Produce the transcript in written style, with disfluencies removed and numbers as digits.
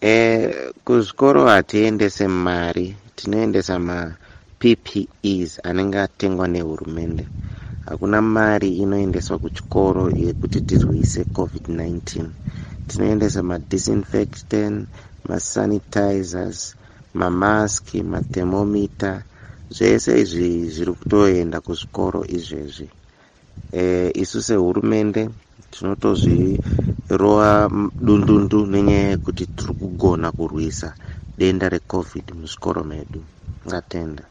Kuzvikoro hatiendese mari, tinoendesa ma PPEs anenge atengwa nehurumende. Hakuna mari inoendeswa kuchikoro yekuti tirwise COVID-19. Tinoendesa ma disinfectant, ma sanitizers, ma mask, ma thermometer, zvese izvi zviri kutoenda kuzvikoro izvezvi. Isu sehurumende tinotozvirova dundundu nenyaya yekuti tiri kugona kurwisa denda reCOVID muzvikoro medu. Ngatenda.